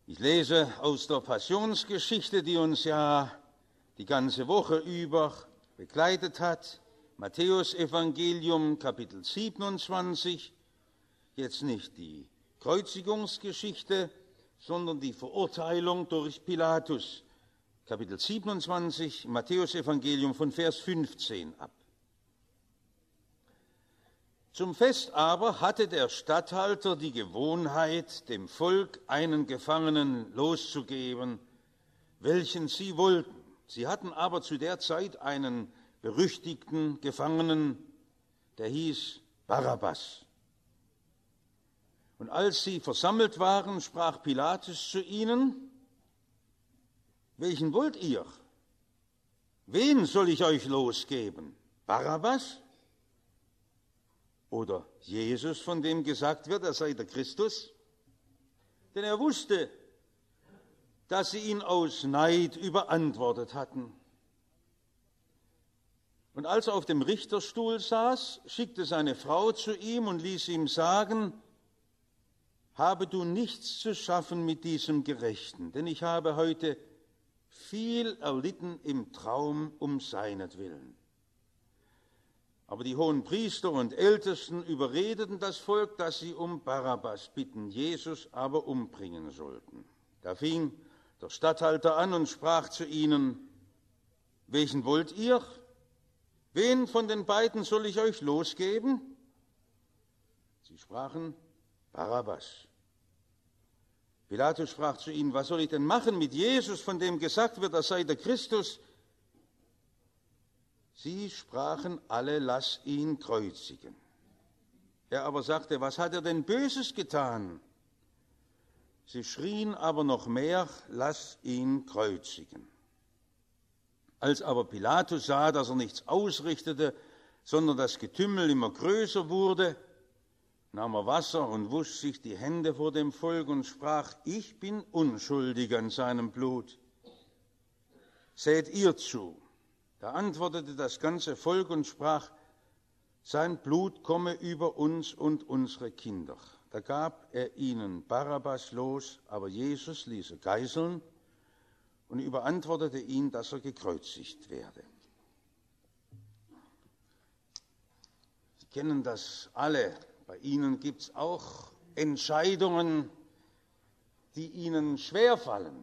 Ich lese aus der Passionsgeschichte, die uns ja die ganze Woche über begleitet hat. Matthäus-Evangelium, Kapitel 27. Jetzt nicht die Kreuzigungsgeschichte, sondern die Verurteilung durch Pilatus. Kapitel 27, Matthäus-Evangelium von Vers 15 ab. Zum Fest aber hatte der Statthalter die Gewohnheit, dem Volk einen Gefangenen loszugeben, welchen sie wollten. Sie hatten aber zu der Zeit einen berüchtigten Gefangenen, der hieß Barabbas. Und als sie versammelt waren, sprach Pilatus zu ihnen: Welchen wollt ihr? Wen soll ich euch losgeben? Barabbas? Oder Jesus, von dem gesagt wird, er sei der Christus? Denn er wusste, dass sie ihn aus Neid überantwortet hatten. Und als er auf dem Richterstuhl saß, schickte seine Frau zu ihm und ließ ihm sagen: Habe du nichts zu schaffen mit diesem Gerechten, denn ich habe heute viel erlitten im Traum um seinetwillen. Aber die hohen Priester und Ältesten überredeten das Volk, dass sie um Barabbas bitten, Jesus aber umbringen sollten. Da fing der Statthalter an und sprach zu ihnen: Welchen wollt ihr? Wen von den beiden soll ich euch losgeben? Sie sprachen: Barabbas. Pilatus sprach zu ihnen: Was soll ich denn machen mit Jesus, von dem gesagt wird, er sei der Christus? Sie sprachen alle: Lass ihn kreuzigen. Er aber sagte: Was hat er denn Böses getan? Sie schrien aber noch mehr: Lass ihn kreuzigen. Als aber Pilatus sah, dass er nichts ausrichtete, sondern das Getümmel immer größer wurde, nahm er Wasser und wusch sich die Hände vor dem Volk und sprach: Ich bin unschuldig an seinem Blut. Seht ihr zu. Da antwortete das ganze Volk und sprach: Sein Blut komme über uns und unsere Kinder. Da gab er ihnen Barabbas los, aber Jesus ließ er geißeln und überantwortete ihn, dass er gekreuzigt werde. Sie kennen das alle. Bei Ihnen gibt es auch Entscheidungen, die Ihnen schwerfallen.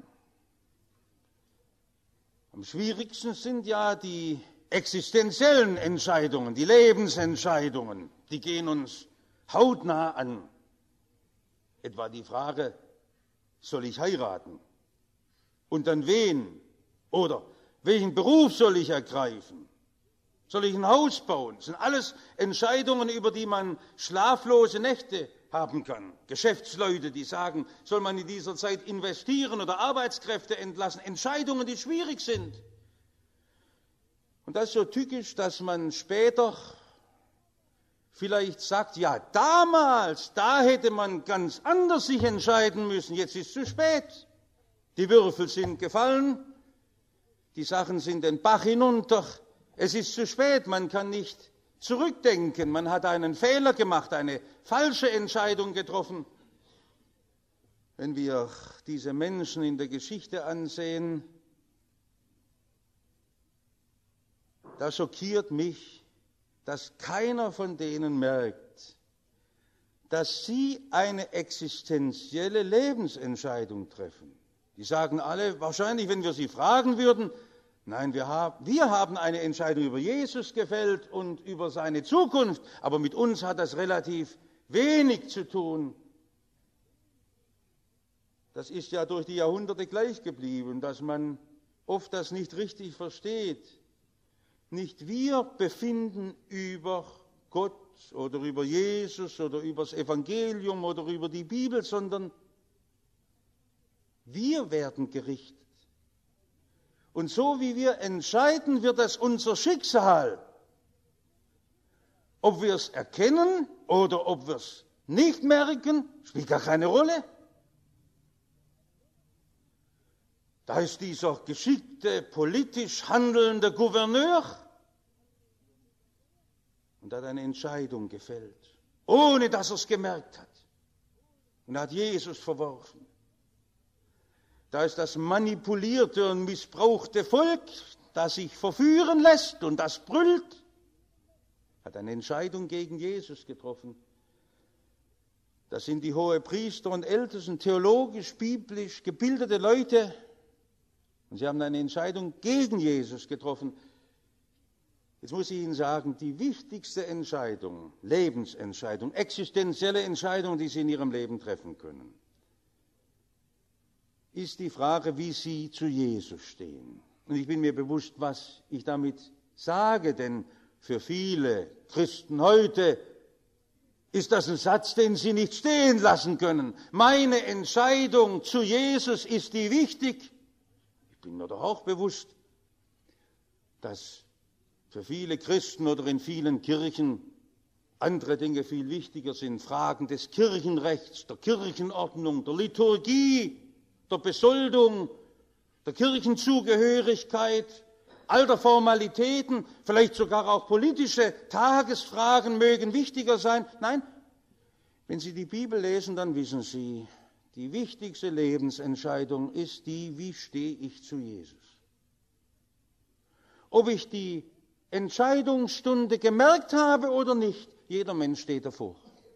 Am schwierigsten sind ja die existenziellen Entscheidungen, die Lebensentscheidungen. Die gehen uns hautnah an. Etwa die Frage: Soll ich heiraten? Und dann wen? Oder welchen Beruf soll ich ergreifen? Soll ich ein Haus bauen? Das sind alles Entscheidungen, über die man schlaflose Nächte haben kann. Geschäftsleute, die sagen: Soll man in dieser Zeit investieren oder Arbeitskräfte entlassen? Entscheidungen, die schwierig sind. Und das ist so tückisch, dass man später vielleicht sagt: Ja, damals, da hätte man ganz anders sich entscheiden müssen. Jetzt ist es zu spät. Die Würfel sind gefallen, die Sachen sind den Bach hinunter. Es ist zu spät, man kann nicht zurückdenken. Man hat einen Fehler gemacht, eine falsche Entscheidung getroffen. Wenn wir diese Menschen in der Geschichte ansehen, da schockiert mich, dass keiner von denen merkt, dass sie eine existenzielle Lebensentscheidung treffen. Die sagen alle, wahrscheinlich, wenn wir sie fragen würden: Nein, wir haben eine Entscheidung über Jesus gefällt und über seine Zukunft, aber mit uns hat das relativ wenig zu tun. Das ist ja durch die Jahrhunderte gleich geblieben, dass man oft das nicht richtig versteht. Nicht wir befinden über Gott oder über Jesus oder über das Evangelium oder über die Bibel, sondern wir werden gerichtet. Und so wie wir entscheiden, wird das unser Schicksal. Ob wir es erkennen oder ob wir es nicht merken, spielt gar keine Rolle. Da ist dieser geschickte, politisch handelnde Gouverneur und hat eine Entscheidung gefällt, ohne dass er es gemerkt hat. Und hat Jesus verworfen. Da ist das manipulierte und missbrauchte Volk, das sich verführen lässt und das brüllt, hat eine Entscheidung gegen Jesus getroffen. Das sind die Hohepriester und Ältesten, theologisch, biblisch gebildete Leute. Und sie haben eine Entscheidung gegen Jesus getroffen. Jetzt muss ich Ihnen sagen, die wichtigste Entscheidung, Lebensentscheidung, existenzielle Entscheidung, die Sie in Ihrem Leben treffen können, ist die Frage, wie Sie zu Jesus stehen. Und ich bin mir bewusst, was ich damit sage, denn für viele Christen heute ist das ein Satz, den sie nicht stehen lassen können. Meine Entscheidung zu Jesus ist die wichtig. Ich bin mir doch auch bewusst, dass für viele Christen oder in vielen Kirchen andere Dinge viel wichtiger sind. Fragen des Kirchenrechts, der Kirchenordnung, der Liturgie, der Besoldung, der Kirchenzugehörigkeit, all der Formalitäten, vielleicht sogar auch politische Tagesfragen mögen wichtiger sein. Nein, wenn Sie die Bibel lesen, dann wissen Sie, die wichtigste Lebensentscheidung ist die, wie stehe ich zu Jesus? Ob ich die Entscheidungsstunde gemerkt habe oder nicht, jeder Mensch steht davor.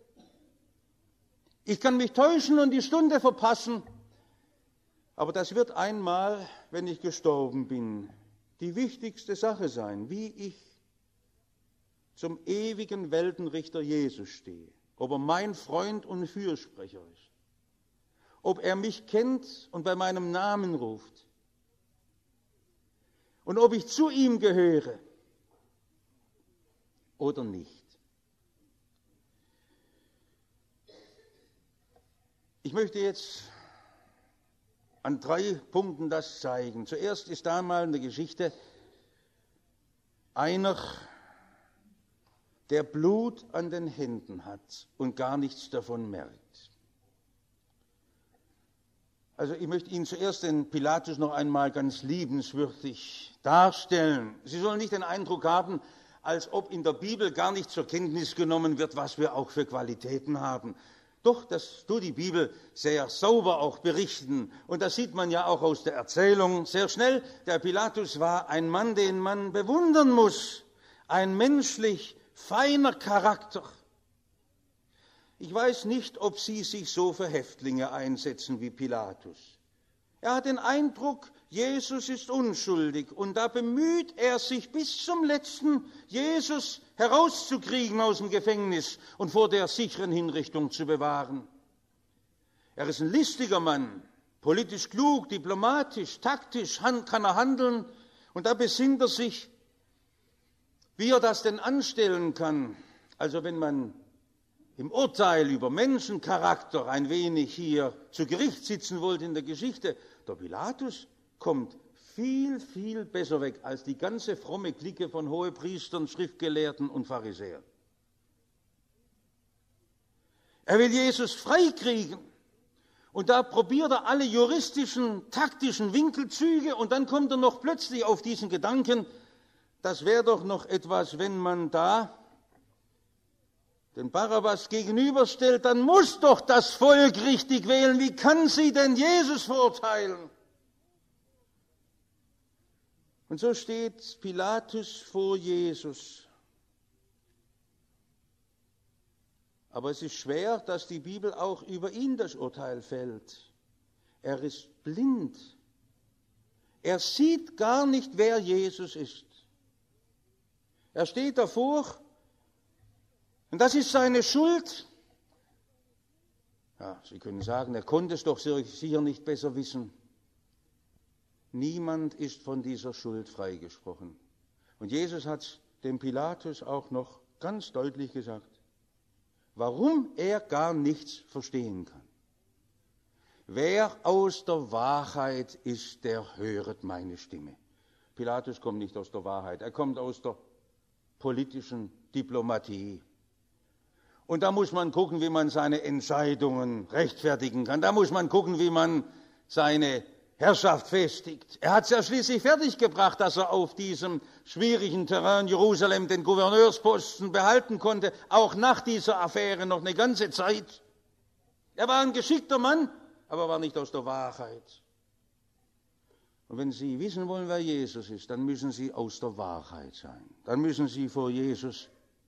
Ich kann mich täuschen und die Stunde verpassen, aber das wird einmal, wenn ich gestorben bin, die wichtigste Sache sein, wie ich zum ewigen Weltenrichter Jesus stehe, ob er mein Freund und Fürsprecher ist, ob er mich kennt und bei meinem Namen ruft und ob ich zu ihm gehöre oder nicht. Ich möchte jetzt an 3 Punkten das zeigen. Zuerst ist da mal eine Geschichte einer, der Blut an den Händen hat und gar nichts davon merkt. Also ich möchte Ihnen zuerst den Pilatus noch einmal ganz liebenswürdig darstellen. Sie sollen nicht den Eindruck haben, als ob in der Bibel gar nicht zur Kenntnis genommen wird, was wir auch für Qualitäten haben. Doch, das tut die Bibel sehr sauber auch berichten. Und das sieht man ja auch aus der Erzählung sehr schnell. Der Pilatus war ein Mann, den man bewundern muss. Ein menschlich feiner Charakter. Ich weiß nicht, ob Sie sich so für Häftlinge einsetzen wie Pilatus. Er hat den Eindruck, Jesus ist unschuldig und da bemüht er sich bis zum Letzten, Jesus herauszukriegen aus dem Gefängnis und vor der sicheren Hinrichtung zu bewahren. Er ist ein listiger Mann, politisch klug, diplomatisch, taktisch kann er handeln und da besinnt er sich, wie er das denn anstellen kann. Also wenn man im Urteil über Menschencharakter ein wenig hier zu Gericht sitzen wollte in der Geschichte, der Pilatus kommt viel, viel besser weg als die ganze fromme Clique von Hohepriestern, Schriftgelehrten und Pharisäern. Er will Jesus freikriegen und da probiert er alle juristischen, taktischen Winkelzüge und dann kommt er noch plötzlich auf diesen Gedanken, das wäre doch noch etwas, wenn man da den Barabbas gegenüberstellt, dann muss doch das Volk richtig wählen. Wie kann sie denn Jesus verurteilen? Und so steht Pilatus vor Jesus. Aber es ist schwer, dass die Bibel auch über ihn das Urteil fällt. Er ist blind. Er sieht gar nicht, wer Jesus ist. Er steht davor und das ist seine Schuld. Ja, Sie können sagen, er konnte es doch sicher nicht besser wissen. Niemand ist von dieser Schuld freigesprochen. Und Jesus hat dem Pilatus auch noch ganz deutlich gesagt, warum er gar nichts verstehen kann. Wer aus der Wahrheit ist, der höret meine Stimme. Pilatus kommt nicht aus der Wahrheit, er kommt aus der politischen Diplomatie. Und da muss man gucken, wie man seine Entscheidungen rechtfertigen kann. Da muss man gucken, wie man seine Herrschaft festigt. Er hat es ja schließlich fertiggebracht, dass er auf diesem schwierigen Terrain Jerusalem den Gouverneursposten behalten konnte, auch nach dieser Affäre noch eine ganze Zeit. Er war ein geschickter Mann, aber war nicht aus der Wahrheit. Und wenn Sie wissen wollen, wer Jesus ist, dann müssen Sie aus der Wahrheit sein. Dann müssen Sie vor Jesus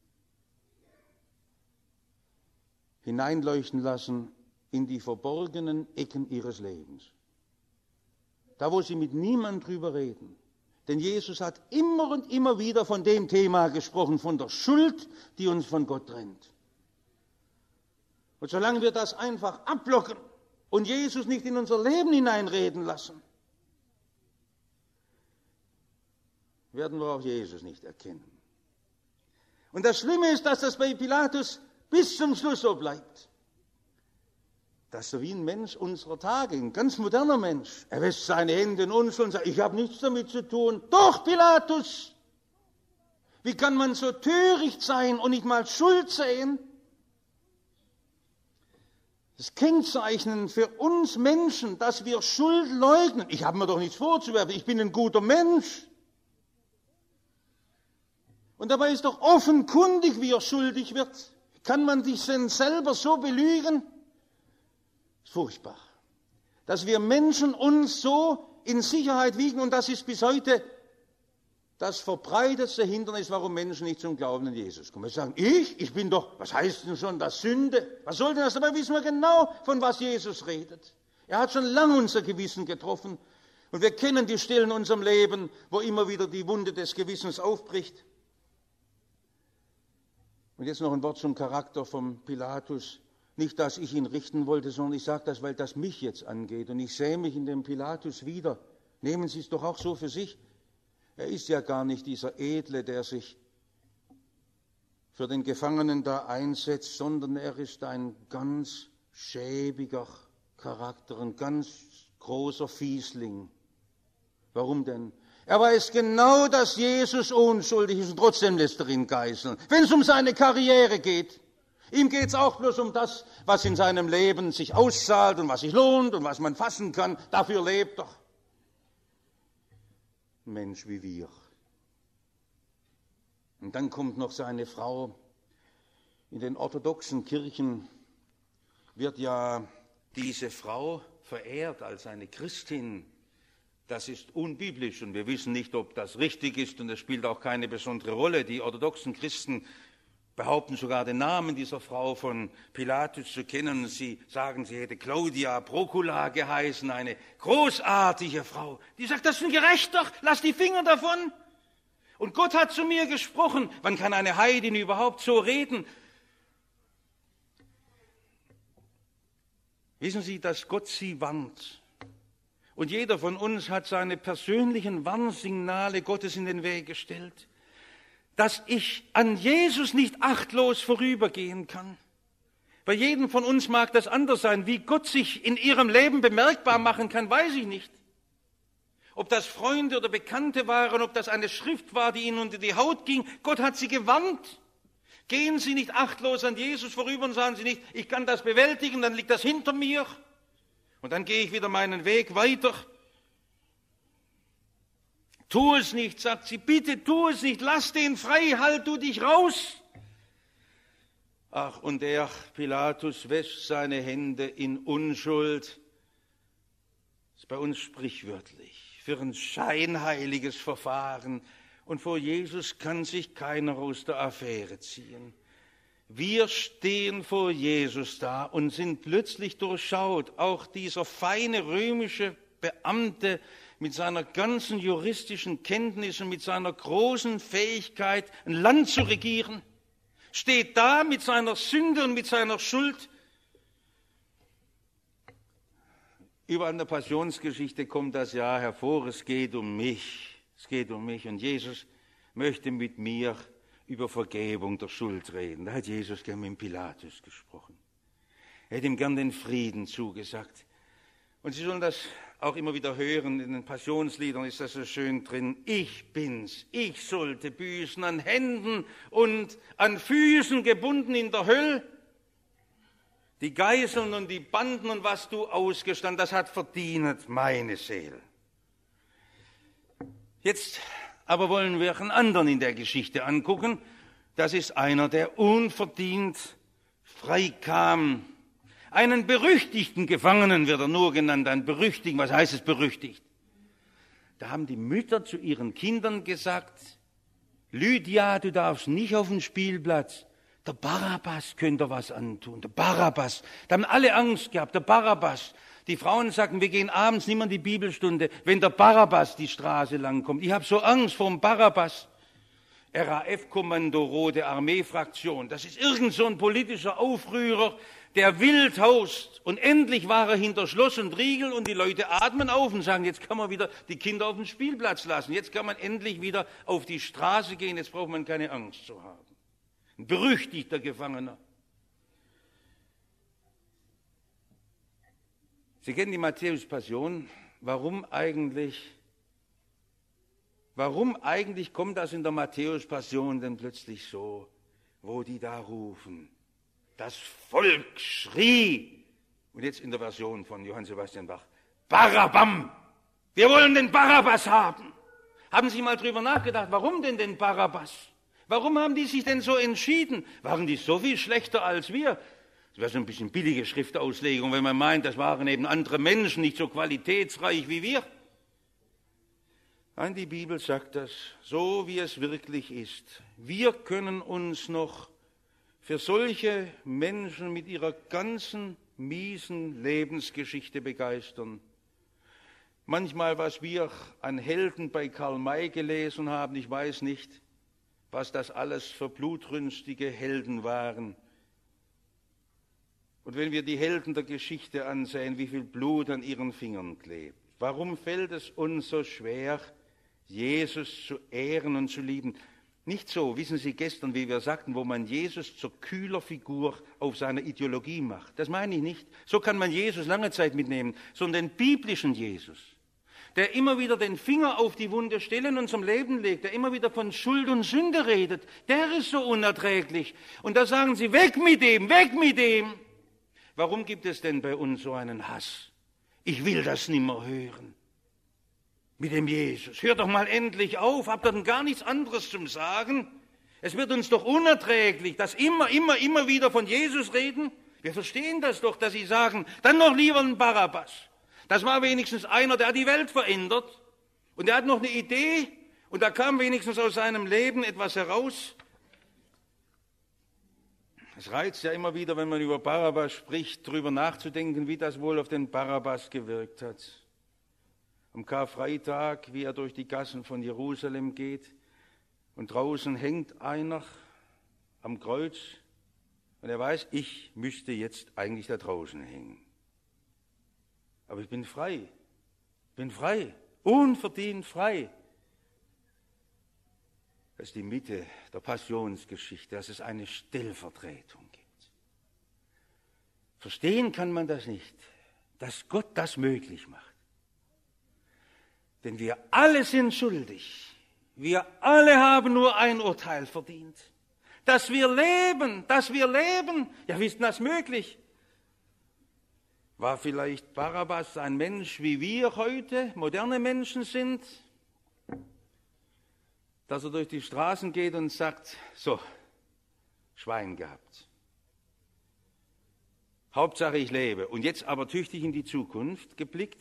hineinleuchten lassen in die verborgenen Ecken Ihres Lebens. Da, wo Sie mit niemandem drüber reden. Denn Jesus hat immer und immer wieder von dem Thema gesprochen, von der Schuld, die uns von Gott trennt. Und solange wir das einfach abblocken und Jesus nicht in unser Leben hineinreden lassen, werden wir auch Jesus nicht erkennen. Und das Schlimme ist, dass das bei Pilatus bis zum Schluss so bleibt. Dass er wie ein Mensch unserer Tage, ein ganz moderner Mensch, er wäscht seine Hände in Unschuld und sagt, ich habe nichts damit zu tun. Doch, Pilatus! Wie kann man so töricht sein und nicht mal Schuld sehen? Das Kennzeichen für uns Menschen, dass wir Schuld leugnen. Ich habe mir doch nichts vorzuwerfen, ich bin ein guter Mensch. Und dabei ist doch offenkundig, wie er schuldig wird. Kann man sich denn selber so belügen? Furchtbar. Dass wir Menschen uns so in Sicherheit wiegen, und das ist bis heute das verbreitetste Hindernis, warum Menschen nicht zum Glauben an Jesus kommen. Sie sagen, ich bin doch, was heißt denn schon das Sünde? Was soll denn das? Dabei wissen wir genau, von was Jesus redet. Er hat schon lange unser Gewissen getroffen. Und wir kennen die Stellen in unserem Leben, wo immer wieder die Wunde des Gewissens aufbricht. Und jetzt noch ein Wort zum Charakter von Pilatus. Nicht, dass ich ihn richten wollte, sondern ich sage das, weil das mich jetzt angeht. Und ich sehe mich in dem Pilatus wieder. Nehmen Sie es doch auch so für sich. Er ist ja gar nicht dieser Edle, der sich für den Gefangenen da einsetzt, sondern er ist ein ganz schäbiger Charakter, ein ganz großer Fiesling. Warum denn? Er weiß genau, dass Jesus unschuldig ist und trotzdem lässt er ihn geißeln. Wenn es um seine Karriere geht, ihm geht es auch bloß um das, was in seinem Leben sich auszahlt und was sich lohnt und was man fassen kann. Dafür lebt er. Ein Mensch wie wir. Und dann kommt noch seine Frau. In den orthodoxen Kirchen wird ja diese Frau verehrt als eine Christin. Das ist unbiblisch und wir wissen nicht, ob das richtig ist und es spielt auch keine besondere Rolle. Die orthodoxen Christen behaupten sogar den Namen dieser Frau von Pilatus zu kennen. Sie sagen, sie hätte Claudia Procula geheißen, eine großartige Frau. Die sagt, das ist ein Gerechter, lass die Finger davon. Und Gott hat zu mir gesprochen. Wann kann eine Heidin überhaupt so reden? Wissen Sie, dass Gott sie warnt? Und jeder von uns hat seine persönlichen Warnsignale Gottes in den Weg gestellt, dass ich an Jesus nicht achtlos vorübergehen kann. Bei jedem von uns mag das anders sein. Wie Gott sich in ihrem Leben bemerkbar machen kann, weiß ich nicht. Ob das Freunde oder Bekannte waren, ob das eine Schrift war, die ihnen unter die Haut ging. Gott hat sie gewarnt. Gehen Sie nicht achtlos an Jesus vorüber und sagen Sie nicht, ich kann das bewältigen, dann liegt das hinter mir. Und dann gehe ich wieder meinen Weg weiter. Tu es nicht, sagt sie, bitte tu es nicht, lass den frei, halt du dich raus. Ach, und der Pilatus wäscht seine Hände in Unschuld. Das ist bei uns sprichwörtlich, für ein scheinheiliges Verfahren. Und vor Jesus kann sich keiner aus der Affäre ziehen. Wir stehen vor Jesus da und sind plötzlich durchschaut. Auch dieser feine römische Beamte mit seiner ganzen juristischen Kenntnis und mit seiner großen Fähigkeit, ein Land zu regieren, steht da mit seiner Sünde und mit seiner Schuld. Überall in der Passionsgeschichte kommt das ja hervor, es geht um mich. Es geht um mich und Jesus möchte mit mir über Vergebung der Schuld reden. Da hat Jesus gern mit dem Pilatus gesprochen. Er hat ihm gern den Frieden zugesagt. Und Sie sollen das auch immer wieder hören, in den Passionsliedern ist das so schön drin. Ich bin's, ich sollte büßen, an Händen und an Füßen gebunden in der Hölle. Die Geißeln und die Banden und was du ausgestanden, das hat verdient meine Seele. Jetzt aber wollen wir einen anderen in der Geschichte angucken. Das ist einer, der unverdient freikam. Einen berüchtigten Gefangenen wird er nur genannt, einen berüchtigten. Was heißt es berüchtigt? Da haben die Mütter zu ihren Kindern gesagt, Lydia, du darfst nicht auf den Spielplatz. Der Barabbas könnte was antun, der Barabbas. Da haben alle Angst gehabt, der Barabbas. Die Frauen sagten, wir gehen abends nicht mehr in die Bibelstunde, wenn der Barabbas die Straße lang kommt. Ich habe so Angst vor dem Barabbas. RAF-Kommando, Rote Armee-Fraktion. Das ist irgend so ein politischer Aufrührer, der wild haust. Und endlich war er hinter Schloss und Riegel und die Leute atmen auf und sagen, jetzt kann man wieder die Kinder auf den Spielplatz lassen. Jetzt kann man endlich wieder auf die Straße gehen. Jetzt braucht man keine Angst zu haben. Ein berüchtigter Gefangener. Sie kennen die Matthäus-Passion. Warum eigentlich kommt das in der Matthäus-Passion denn plötzlich so, wo die da rufen? Das Volk schrie, und jetzt in der Version von Johann Sebastian Bach, Barabbam! Wir wollen den Barabbas haben! Haben Sie mal drüber nachgedacht, warum denn den Barabbas? Warum haben die sich denn so entschieden? Waren die so viel schlechter als wir? Das wäre so ein bisschen billige Schriftauslegung, wenn man meint, das waren eben andere Menschen, nicht so qualitätsreich wie wir. Nein, die Bibel sagt das, so wie es wirklich ist. Wir können uns noch für solche Menschen mit ihrer ganzen miesen Lebensgeschichte begeistern. Manchmal, was wir an Helden bei Karl May gelesen haben, ich weiß nicht, was das alles für blutrünstige Helden waren. Und wenn wir die Helden der Geschichte ansehen, wie viel Blut an ihren Fingern klebt. Warum fällt es uns so schwer, Jesus zu ehren und zu lieben? Nicht so, wissen Sie, gestern, wie wir sagten, wo man Jesus zur Kühlerfigur auf seiner Ideologie macht. Das meine ich nicht. So kann man Jesus lange Zeit mitnehmen, sondern den biblischen Jesus, der immer wieder den Finger auf die wunde Stelle in unserem Leben legt, der immer wieder von Schuld und Sünde redet, der ist so unerträglich. Und da sagen sie, weg mit dem, weg mit dem. Warum gibt es denn bei uns so einen Hass? Ich will das nimmer hören. Mit dem Jesus. Hört doch mal endlich auf, habt ihr denn gar nichts anderes zum Sagen? Es wird uns doch unerträglich, dass immer wieder von Jesus reden. Wir verstehen das doch, dass sie sagen, dann noch lieber ein Barabbas. Das war wenigstens einer, der hat die Welt verändert. Und der hat noch eine Idee und da kam wenigstens aus seinem Leben etwas heraus. Es reizt ja immer wieder, wenn man über Barabbas spricht, darüber nachzudenken, wie das wohl auf den Barabbas gewirkt hat. Am Karfreitag, wie er durch die Gassen von Jerusalem geht und draußen hängt einer am Kreuz und er weiß, ich müsste jetzt eigentlich da draußen hängen. Aber ich bin frei, unverdient frei. Das ist die Mitte der Passionsgeschichte, dass es eine Stellvertretung gibt. Verstehen kann man das nicht, dass Gott das möglich macht. Denn wir alle sind schuldig. Wir alle haben nur ein Urteil verdient. Dass wir leben. Ja, wie ist denn das möglich? War vielleicht Barabbas ein Mensch, wie wir heute moderne Menschen sind? Dass er durch die Straßen geht und sagt, so, Schwein gehabt. Hauptsache ich lebe. Und jetzt aber tüchtig in die Zukunft geblickt.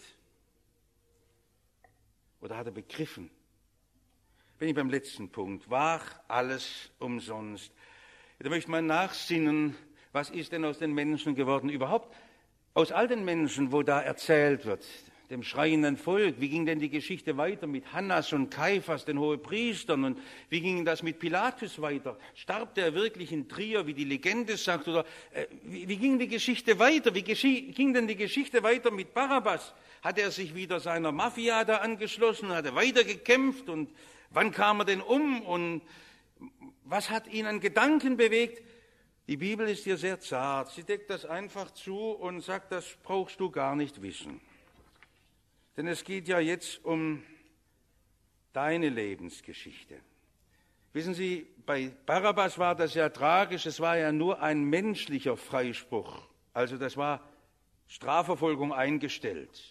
Oder hat er begriffen? Bin ich beim letzten Punkt. War alles umsonst? Da möchte man nachsinnen, was ist denn aus den Menschen geworden? Überhaupt aus all den Menschen, wo da erzählt wird, dem schreienden Volk, wie ging denn die Geschichte weiter mit Hannas und Kaiphas, den Hohepriestern, und wie ging das mit Pilatus weiter? Starb der wirklich in Trier, wie die Legende sagt? Oder wie ging die Geschichte weiter? Wie ging denn die Geschichte weiter mit Barabbas? Hat er sich wieder seiner Mafia da angeschlossen? Hat er weiter gekämpft? Und wann kam er denn um? Und was hat ihn an Gedanken bewegt? Die Bibel ist hier sehr zart. Sie deckt das einfach zu und sagt, das brauchst du gar nicht wissen. Denn es geht ja jetzt um deine Lebensgeschichte. Wissen Sie, bei Barabbas war das ja tragisch. Es war ja nur ein menschlicher Freispruch. Also das war Strafverfolgung eingestellt.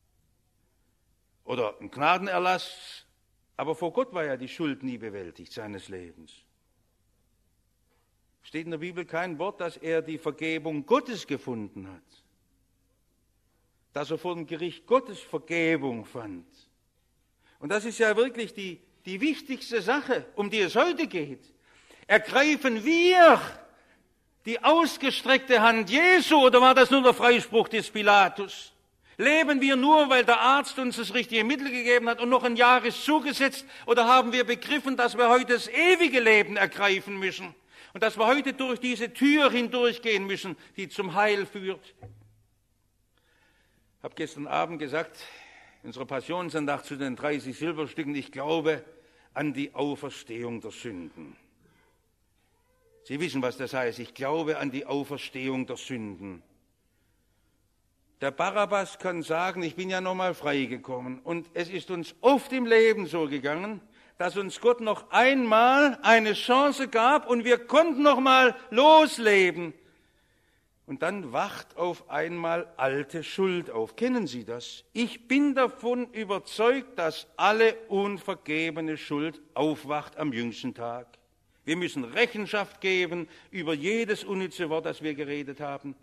Oder ein Gnadenerlass, aber vor Gott war ja die Schuld nie bewältigt seines Lebens. Steht in der Bibel kein Wort, dass er die Vergebung Gottes gefunden hat. Dass er vor dem Gericht Gottes Vergebung fand. Und das ist ja wirklich die wichtigste Sache, um die es heute geht. Ergreifen wir die ausgestreckte Hand Jesu, oder war das nur der Freispruch des Pilatus? Leben wir nur, weil der Arzt uns das richtige Mittel gegeben hat und noch ein Jahr ist zugesetzt, oder haben wir begriffen, dass wir heute das ewige Leben ergreifen müssen und dass wir heute durch diese Tür hindurchgehen müssen, die zum Heil führt? Ich habe gestern Abend gesagt, in unserer Passionsandacht zu den 30 Silberstücken, ich glaube an die Auferstehung der Sünden. Sie wissen, was das heißt. Ich glaube an die Auferstehung der Sünden. Der Barabbas kann sagen, ich bin ja nochmal freigekommen. Und es ist uns oft im Leben so gegangen, dass uns Gott noch einmal eine Chance gab und wir konnten noch mal losleben. Und dann wacht auf einmal alte Schuld auf. Kennen Sie das? Ich bin davon überzeugt, dass alle unvergebene Schuld aufwacht am jüngsten Tag. Wir müssen Rechenschaft geben über jedes unnütze Wort, das wir geredet haben.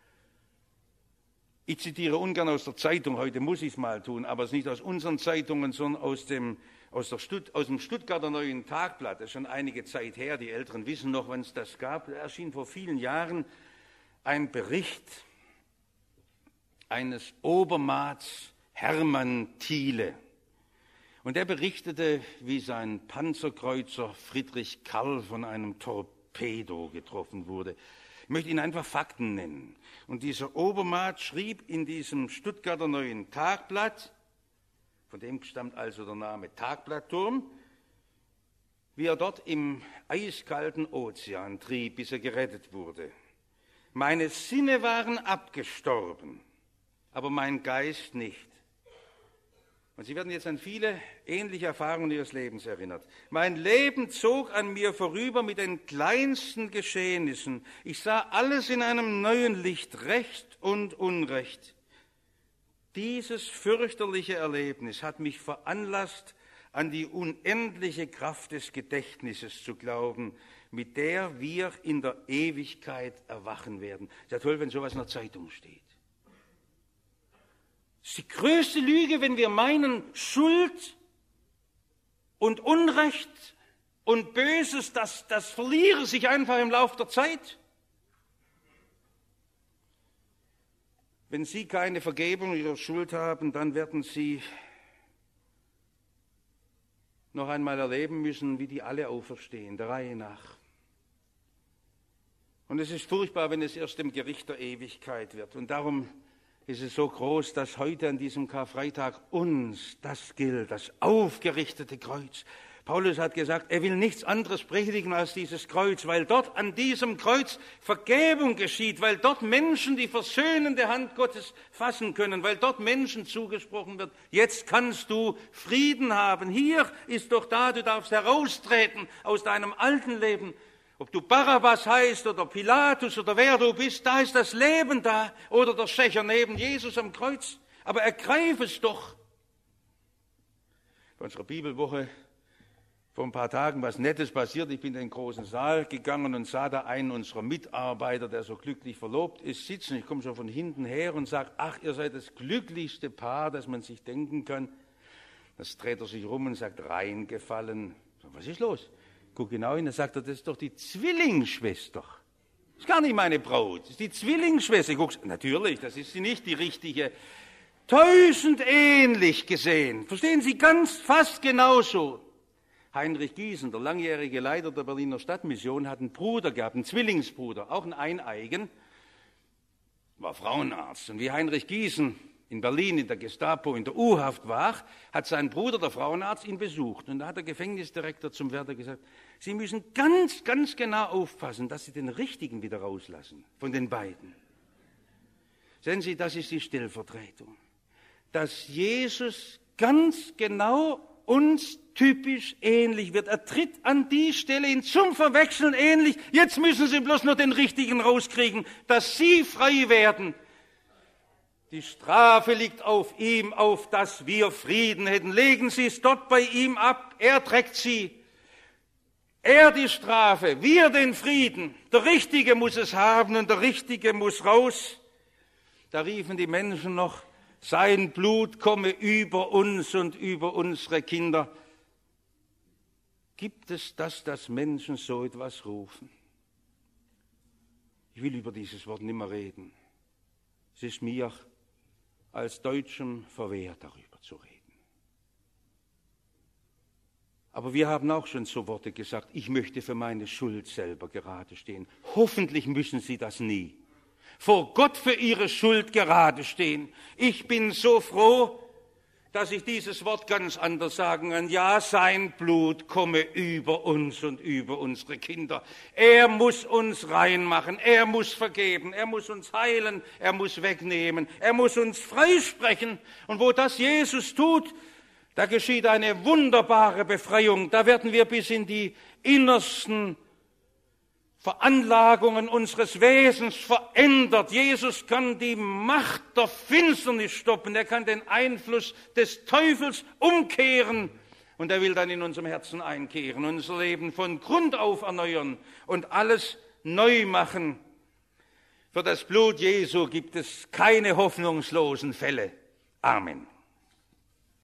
Ich zitiere ungern aus der Zeitung, heute muss ich es mal tun, aber es ist nicht aus unseren Zeitungen, sondern aus dem Stuttgarter Neuen Tagblatt. Das ist schon einige Zeit her, die Älteren wissen noch, wann es das gab. Da erschien vor vielen Jahren ein Bericht eines Obermaats Hermann Thiele. Und er berichtete, wie sein Panzerkreuzer Friedrich Karl von einem Torpedo getroffen wurde. Ich möchte Ihnen einfach Fakten nennen. Und dieser Obermaat schrieb in diesem Stuttgarter Neuen Tagblatt, von dem stammt also der Name Tagblattturm, wie er dort im eiskalten Ozean trieb, bis er gerettet wurde. Meine Sinne waren abgestorben, aber mein Geist nicht. Und Sie werden jetzt an viele ähnliche Erfahrungen Ihres Lebens erinnert. Mein Leben zog an mir vorüber mit den kleinsten Geschehnissen. Ich sah alles in einem neuen Licht, Recht und Unrecht. Dieses fürchterliche Erlebnis hat mich veranlasst, an die unendliche Kraft des Gedächtnisses zu glauben, mit der wir in der Ewigkeit erwachen werden. Ist ja toll, wenn sowas in der Zeitung steht. Es ist die größte Lüge, wenn wir meinen, Schuld und Unrecht und Böses, das verliere sich einfach im Laufe der Zeit. Wenn Sie keine Vergebung Ihrer Schuld haben, dann werden Sie noch einmal erleben müssen, wie die alle auferstehen, der Reihe nach. Und es ist furchtbar, wenn es erst im Gericht der Ewigkeit wird. Und darum ist es so groß, dass heute an diesem Karfreitag uns das gilt, das aufgerichtete Kreuz. Paulus hat gesagt, er will nichts anderes predigen als dieses Kreuz, weil dort an diesem Kreuz Vergebung geschieht, weil dort Menschen die versöhnende Hand Gottes fassen können, weil dort Menschen zugesprochen wird, jetzt kannst du Frieden haben. Hier ist doch da, du darfst heraustreten aus deinem alten Leben. Ob du Barabbas heißt oder Pilatus oder wer du bist, da ist das Leben da. Oder der Schächer neben Jesus am Kreuz. Aber ergreif es doch. Bei unserer Bibelwoche vor ein paar Tagen was Nettes passiert. Ich bin in den großen Saal gegangen und sah da einen unserer Mitarbeiter, der so glücklich verlobt ist, sitzen. Ich komme so von hinten her und sage, ach, ihr seid das glücklichste Paar, das man sich denken kann. Das dreht er sich rum und sagt, reingefallen. Was ist los? Guck genau hin, dann sagt er, das ist doch die Zwillingsschwester. Das ist gar nicht meine Braut, das ist die Zwillingsschwester. Guckst, natürlich, das ist sie nicht, die richtige. Täuschend ähnlich gesehen. Verstehen Sie, fast genauso. Heinrich Giesen, der langjährige Leiter der Berliner Stadtmission, hat einen Bruder gehabt, einen Zwillingsbruder, auch einen Eineigen, war Frauenarzt. Und wie Heinrich Giesen in Berlin in der Gestapo in der U-Haft war, hat sein Bruder, der Frauenarzt, ihn besucht. Und da hat der Gefängnisdirektor zum Wärter gesagt, Sie müssen ganz, ganz genau aufpassen, dass Sie den Richtigen wieder rauslassen, von den beiden. Sehen Sie, das ist die Stellvertretung. Dass Jesus ganz genau uns typisch ähnlich wird. Er tritt an die Stelle hin, zum Verwechseln ähnlich. Jetzt müssen Sie bloß nur den Richtigen rauskriegen, dass Sie frei werden. Die Strafe liegt auf ihm, auf dass wir Frieden hätten. Legen Sie es dort bei ihm ab. Er trägt sie. Er die Strafe, wir den Frieden. Der Richtige muss es haben und der Richtige muss raus. Da riefen die Menschen noch, sein Blut komme über uns und über unsere Kinder. Gibt es das, dass Menschen so etwas rufen? Ich will über dieses Wort nicht mehr reden. Es ist mir als Deutschem verwehrt, darüber zu reden. Aber wir haben auch schon so Worte gesagt, ich möchte für meine Schuld selber gerade stehen. Hoffentlich müssen Sie das nie. Vor Gott für Ihre Schuld gerade stehen. Ich bin so froh, dass ich dieses Wort ganz anders sagen kann. Ja, sein Blut komme über uns und über unsere Kinder. Er muss uns reinmachen, er muss vergeben, er muss uns heilen, er muss wegnehmen, er muss uns freisprechen. Und wo das Jesus tut, da geschieht eine wunderbare Befreiung. Da werden wir bis in die innersten Veranlagungen unseres Wesens verändert. Jesus kann die Macht der Finsternis stoppen. Er kann den Einfluss des Teufels umkehren. Und er will dann in unserem Herzen einkehren, unser Leben von Grund auf erneuern und alles neu machen. Für das Blut Jesu gibt es keine hoffnungslosen Fälle. Amen.